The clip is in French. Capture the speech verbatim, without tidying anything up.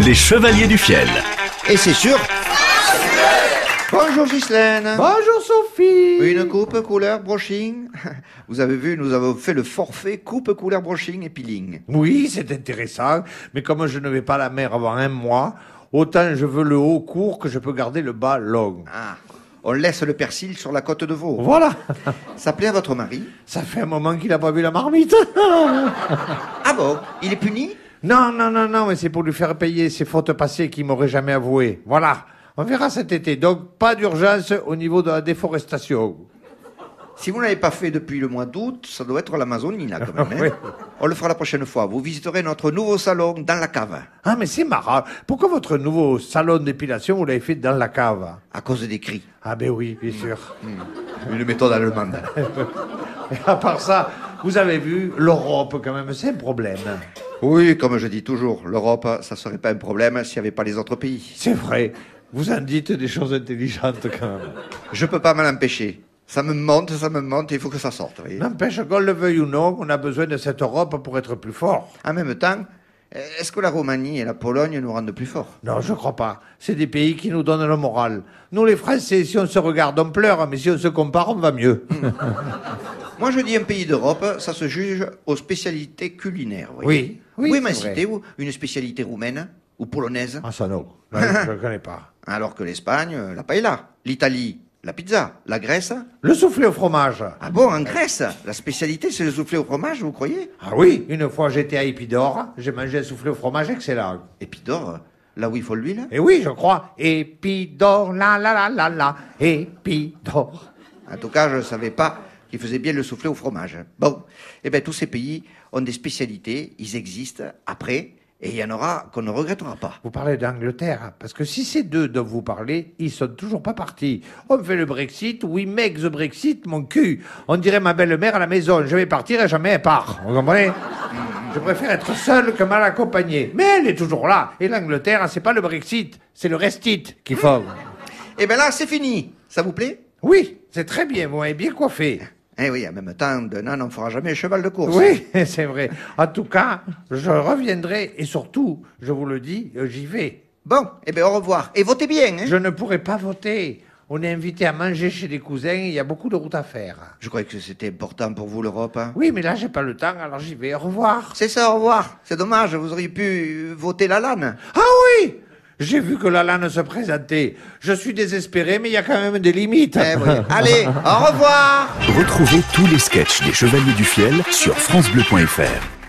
Les Chevaliers du Fiel. Et c'est sûr. Bonjour Ghislaine. Bonjour Sophie. Une coupe couleur brushing. Vous avez vu, nous avons fait le forfait coupe couleur brushing et peeling. Oui, c'est intéressant, mais comme je ne vais pas à la mer avant un mois, autant je veux le haut court que je peux garder le bas long. Ah, on laisse le persil sur la côte de veau. Voilà. Ça plaît à votre mari? Ça fait un moment qu'il n'a pas vu la marmite. Ah bon? Il est puni? Non, non, non, non, mais c'est pour lui faire payer ses fautes passées qu'il m'aurait jamais avouées. Voilà. On verra cet été. Donc, pas d'urgence au niveau de la déforestation. Si vous ne l'avez pas fait depuis le mois d'août, ça doit être l'Amazonie, là, quand même. Hein. Oui. On le fera la prochaine fois. Vous visiterez notre nouveau salon dans la cave. Ah, mais c'est marrant. Pourquoi votre nouveau salon d'épilation, vous l'avez fait dans la cave? À cause des cris. Ah ben oui, bien sûr. Une méthode allemande. Et à part ça, vous avez vu, l'Europe, quand même, c'est un problème. Oui, comme je dis toujours, l'Europe, ça serait pas un problème s'il n'y avait pas les autres pays. C'est vrai. Vous en dites des choses intelligentes, quand même. Je peux pas m'en empêcher. Ça me monte, ça me monte, il faut que ça sorte. Vous voyez. N'empêche, qu'on le veuille ou non, on a besoin de cette Europe pour être plus fort. En même temps, est-ce que la Roumanie et la Pologne nous rendent plus forts? Non, je crois pas. C'est des pays qui nous donnent le moral. Nous, les Français, si on se regarde, on pleure, mais si on se compare, on va mieux. Moi, je dis un pays d'Europe, ça se juge aux spécialités culinaires. Vous voyez. Oui, oui, Vous pouvez m'en c'est citer, vous, une spécialité roumaine ou polonaise? Ah, ça non. Non, je ne connais pas. Alors que l'Espagne, la paella. L'Italie, la pizza. La Grèce? Le soufflé au fromage. Ah bon, en Grèce, la spécialité, c'est le soufflé au fromage, vous croyez? Ah oui, une fois j'étais à Épidore, j'ai mangé un soufflé au fromage excellent. Épidore, là où il faut l'huile? Et oui, je crois. Épidore, la la la la la, Épidore. En tout cas, je ne savais pas qu'ils faisaient bien le soufflé au fromage. Bon, eh bien, tous ces pays ont des spécialités, ils existent après, et il y en aura qu'on ne regrettera pas. Vous parlez d'Angleterre, parce que si ces deux dont vous parlez, ils sont toujours pas partis. On fait le Brexit, we make the Brexit, mon cul. On dirait ma belle-mère à la maison, je vais partir et jamais elle part. Vous comprenez? Je préfère être seul que mal accompagné. Mais elle est toujours là. Et l'Angleterre, c'est pas le Brexit, c'est le restit qu'il faut. Eh bien là, c'est fini. Ça vous plaît? Oui, c'est très bien, vous m'avez bien coiffé. Eh oui, en même temps, d'un an, on ne fera jamais un cheval de course. Oui, c'est vrai. En tout cas, je reviendrai et surtout, je vous le dis, j'y vais. Bon, eh bien, au revoir. Et votez bien, hein? Je ne pourrai pas voter. On est invité à manger chez des cousins et il y a beaucoup de routes à faire. Je croyais que c'était important pour vous, l'Europe. Hein. Oui, mais là, j'ai pas le temps, alors j'y vais. Au revoir. C'est ça, au revoir. C'est dommage, vous auriez pu voter la LAN. Ah oui! J'ai vu que la LAN se présentait. Je suis désespéré, mais il y a quand même des limites. Eh oui. Allez, au revoir! Retrouvez tous les sketchs des Chevaliers du Fiel sur francebleu point fr.